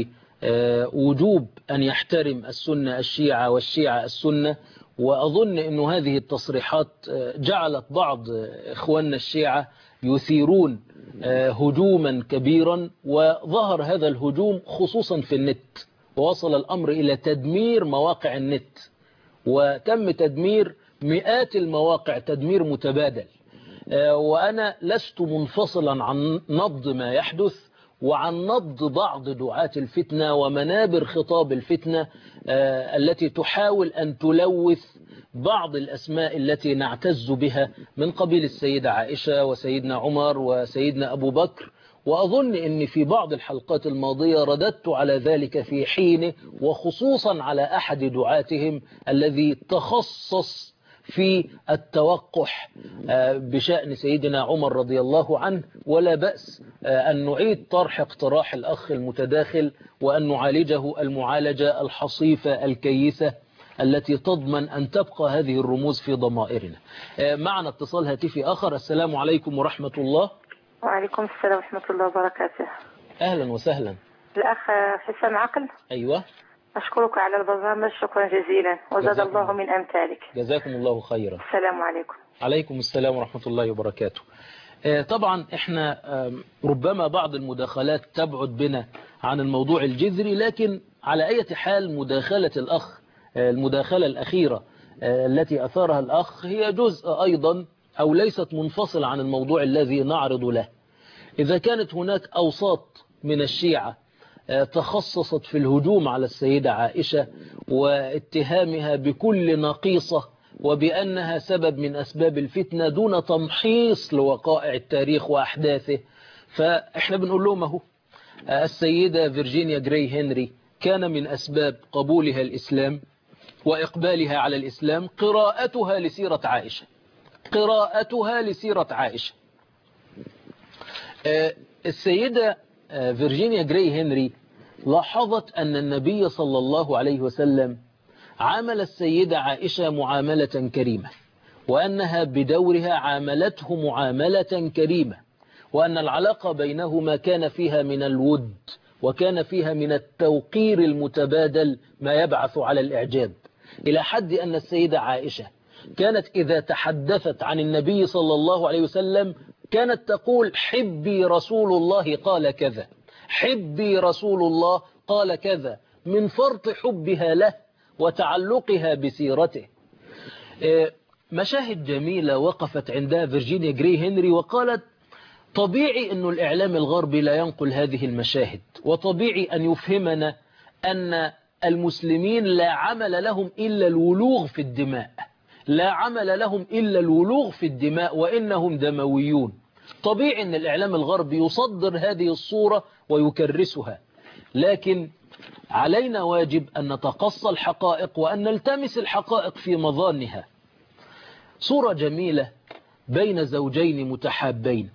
بوجوب أن يحترم السنة الشيعة والشيعة السنة. وأظن أن هذه التصريحات جعلت بعض إخواننا الشيعة يثيرون هجوما كبيرا، وظهر هذا الهجوم خصوصا في النت، ووصل الأمر إلى تدمير مواقع النت، وتم تدمير مئات المواقع تدمير متبادل. وأنا لست منفصلا عن نبض ما يحدث وعن نبض بعض دعاة الفتنة ومنابر خطاب الفتنة التي تحاول أن تلوث بعض الأسماء التي نعتز بها من قبيل السيدة عائشة وسيدنا عمر وسيدنا أبو بكر. وأظن أني في بعض الحلقات الماضية رددت على ذلك في حينه، وخصوصا على أحد دعاتهم الذي تخصص في التوقح بشأن سيدنا عمر رضي الله عنه. ولا بأس أن نعيد طرح اقتراح الأخ المتداخل، وأن نعالجه المعالجة الحصيفة الكيسة التي تضمن أن تبقى هذه الرموز في ضمائرنا. معنا اتصال هاتفي آخر. السلام عليكم ورحمة الله. وعليكم السلام ورحمة الله وبركاته. أهلا وسهلا. الأخ حسام عقل. أيوة. أشكرك على البرنامج، شكرا جزيلا، وزاد الله من أمثالك. جزاكم الله خيرا. السلام عليكم. عليكم السلام ورحمة الله وبركاته. طبعا احنا ربما بعض المداخلات تبعد بنا عن الموضوع الجذري، لكن على أي حال مداخلة الأخ المداخلة الأخيرة التي أثارها الأخ هي جزء أيضا أو ليست منفصل عن الموضوع الذي نعرض له. إذا كانت هناك أوساط من الشيعة تخصصت في الهجوم على السيدة عائشة واتهامها بكل نقيصة وبأنها سبب من أسباب الفتنة دون تمحيص لوقائع التاريخ وأحداثه، فإحنا بنقول لهم اهو السيدة فيرجينيا جراي هنري كان من أسباب قبولها الإسلام وإقبالها على الإسلام قراءتها لسيرة عائشة. قراءتها لسيرة عائشة. السيدة فيرجينيا جراي هنري لاحظت أن النبي صلى الله عليه وسلم عامل السيدة عائشة معاملة كريمة، وأنها بدورها عاملته معاملة كريمة، وأن العلاقة بينهما كان فيها من الود وكان فيها من التوقير المتبادل ما يبعث على الإعجاب، إلى حد أن السيدة عائشة كانت إذا تحدثت عن النبي صلى الله عليه وسلم كانت تقول حبي رسول الله قال كذا، حبي رسول الله قال كذا، من فرط حبها له وتعلقها بسيرته. مشاهد جميلة وقفت عندها فيرجينيا جراي هنري وقالت طبيعي أن الإعلام الغربي لا ينقل هذه المشاهد، وطبيعي أن يفهمنا أن المسلمين لا عمل لهم إلا الولوغ في الدماء، لا عمل لهم إلا الولوغ في الدماء وإنهم دمويون. طبيعي أن الإعلام الغربي يصدر هذه الصورة ويكرسها، لكن علينا واجب أن نتقصى الحقائق وأن نلتمس الحقائق في مظانها. صورة جميلة بين زوجين متحابين،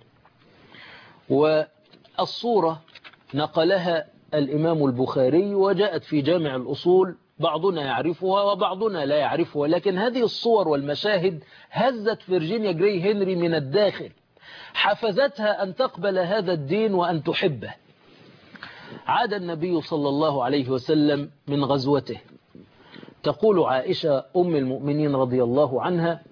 والصورة نقلها الإمام البخاري وجاءت في جامع الأصول، بعضنا يعرفها وبعضنا لا يعرفها، لكن هذه الصور والمشاهد هزت فيرجينيا جراي هنري من الداخل، حفزتها أن تقبل هذا الدين وأن تحبه. عاد النبي صلى الله عليه وسلم من غزوته، تقول عائشة أم المؤمنين رضي الله عنها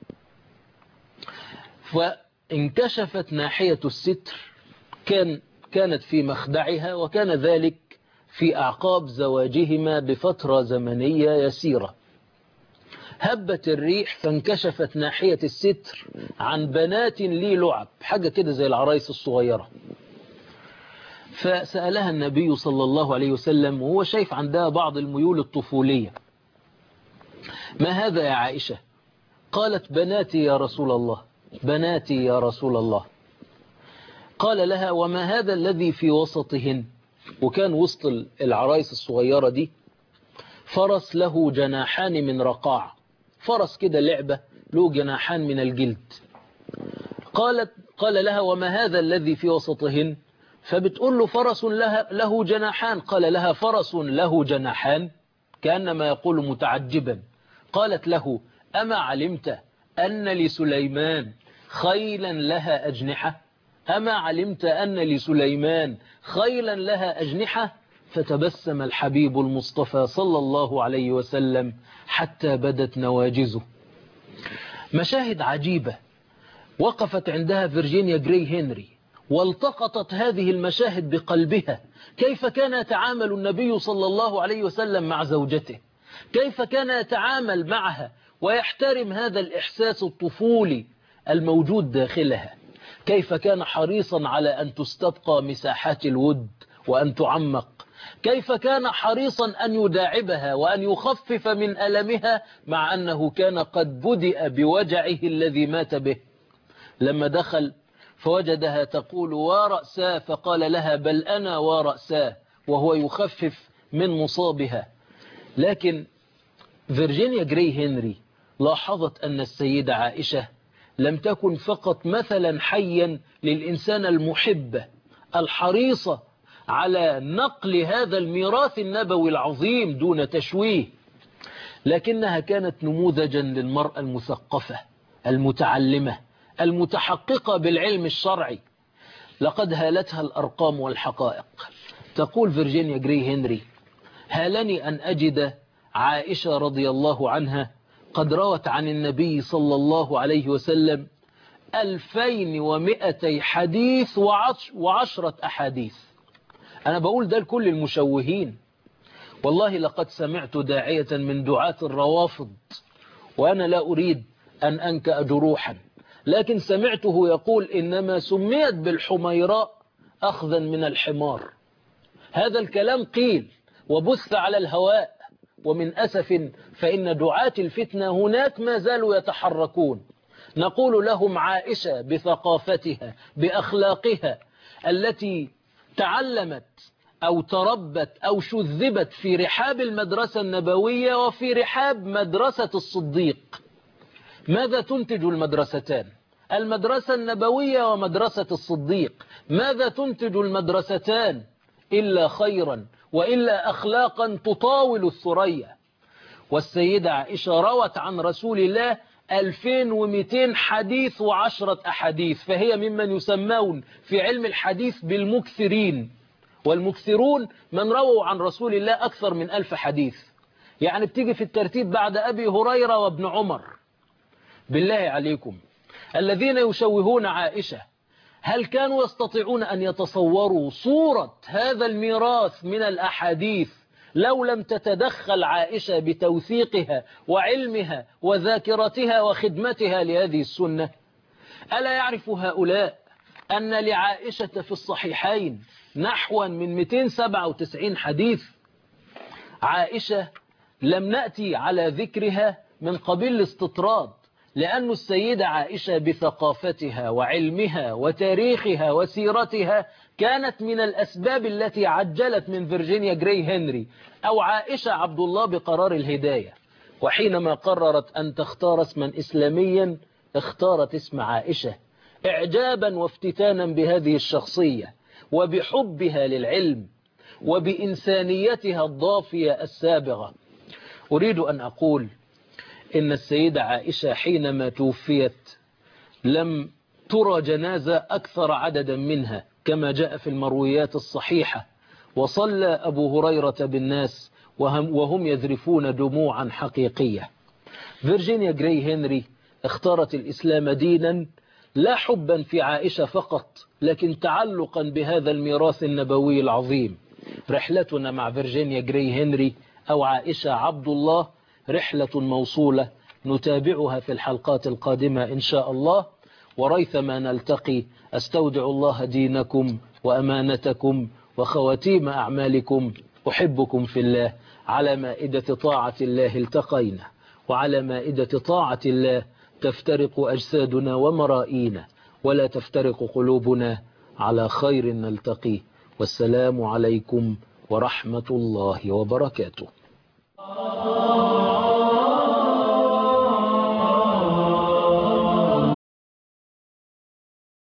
فانكشفت ناحية الستر، كانت في مخدعها، وكان ذلك في أعقاب زواجهما بفترة زمنية يسيرة. هبت الريح فانكشفت ناحية الستر عن بنات لي لعب، حاجة كده زي العرايس الصغيرة. فسألها النبي صلى الله عليه وسلم وهو شايف عندها بعض الميول الطفولية: ما هذا يا عائشة؟ قالت: بناتي يا رسول الله، بناتي يا رسول الله. قال لها: وما هذا الذي في وسطهن؟ وكان وسط العرايس الصغيرة دي فرس له جناحان من رقاع، فرس كده لعبة له جناحان من الجلد. قال لها: وما هذا الذي في وسطهن؟ فبتقول له: فرس له جناحان. قال لها: فرس له جناحان؟ كأنما يقول متعجبا. قالت له: أما علمت أن لسليمان خيلا لها أجنحة؟ أما علمت أن لسليمان خيلا لها أجنحة؟ فتبسم الحبيب المصطفى صلى الله عليه وسلم حتى بدت نواجزه. مشاهد عجيبة وقفت عندها فيرجينيا جراي هنري والتقطت هذه المشاهد بقلبها. كيف كان يتعامل النبي صلى الله عليه وسلم مع زوجته، كيف كان يتعامل معها ويحترم هذا الإحساس الطفولي الموجود داخلها، كيف كان حريصا على أن تستبقى مساحات الود وأن تعمق، كيف كان حريصا أن يداعبها وأن يخفف من ألمها مع أنه كان قد بدأ بوجعه الذي مات به. لما دخل فوجدها تقول: ورأساه، فقال لها: بل أنا ورأساه، وهو يخفف من مصابها. لكن فيرجينيا جراي هنري لاحظت أن السيدة عائشة لم تكن فقط مثلا حيا للإنسان المحبة الحريصة على نقل هذا الميراث النبوي العظيم دون تشويه، لكنها كانت نموذجا للمرأة المثقفة المتعلمة المتحققة بالعلم الشرعي. لقد هالتها الأرقام والحقائق. تقول فيرجينيا جراي هنري: هالني أن أجد عائشة رضي الله عنها قد روت عن النبي صلى الله عليه وسلم 2200 حديث و10 أحاديث. أنا بقول ده لكل المشوهين. والله لقد سمعت داعية من دعاة الروافض، وأنا لا أريد أن أنكأ جروحا، لكن سمعته يقول إنما سميت بالحميراء أخذا من الحمار. هذا الكلام قيل وبث على الهواء، ومن أسف فإن دعاة الفتنة هناك ما زالوا يتحركون. نقول لهم عائشة بثقافتها بأخلاقها التي تعلمت أو تربت أو شذبت في رحاب المدرسة النبوية وفي رحاب مدرسة الصديق. ماذا تنتج المدرستان؟ المدرسة النبوية ومدرسة الصديق. ماذا تنتج المدرستان إلا خيرا وإلا أخلاقا تطاول الثريا. والسيدة عائشة روت عن رسول الله 2200 حديث و10 أحاديث، فهي ممن يسمون في علم الحديث بالمكثرين، والمكثرون من رووا عن رسول الله أكثر من 1000 حديث، يعني بتيجي في الترتيب بعد أبي هريرة وابن عمر. بالله عليكم الذين يشوهون عائشة، هل كانوا يستطيعون أن يتصوروا صورة هذا الميراث من الأحاديث لو لم تتدخل عائشة بتوثيقها وعلمها وذاكرتها وخدمتها لهذه السنة؟ ألا يعرف هؤلاء أن لعائشة في الصحيحين نحو من 297 حديث؟ عائشة لم نأتي على ذكرها من قبيل الاستطراد، لأن السيدة عائشة بثقافتها وعلمها وتاريخها وسيرتها كانت من الأسباب التي عجلت من فيرجينيا جراي هنري أو عائشة عبد الله بقرار الهداية. وحينما قررت أن تختار اسما إسلاميا اختارت اسم عائشة إعجابا وافتتانا بهذه الشخصية وبحبها للعلم وبإنسانيتها الضافية السابغة. أريد أن أقول إن السيدة عائشة حينما توفيت لم ترى جنازة أكثر عددا منها كما جاء في المرويات الصحيحة، وصلى أبو هريرة بالناس وهم يذرفون دموعا حقيقية. فيرجينيا جراي هنري اختارت الإسلام دينا لا حبا في عائشة فقط، لكن تعلقا بهذا الميراث النبوي العظيم. رحلتنا مع فيرجينيا جراي هنري أو عائشة عبد الله رحلة موصولة نتابعها في الحلقات القادمة إن شاء الله. وريثما نلتقي أستودع الله دينكم وأمانتكم وخواتيم أعمالكم. أحبكم في الله. على مائدة طاعة الله التقينا، وعلى مائدة طاعة الله تفترق أجسادنا ومرائينا، ولا تفترق قلوبنا. على خير نلتقي، والسلام عليكم ورحمة الله وبركاته.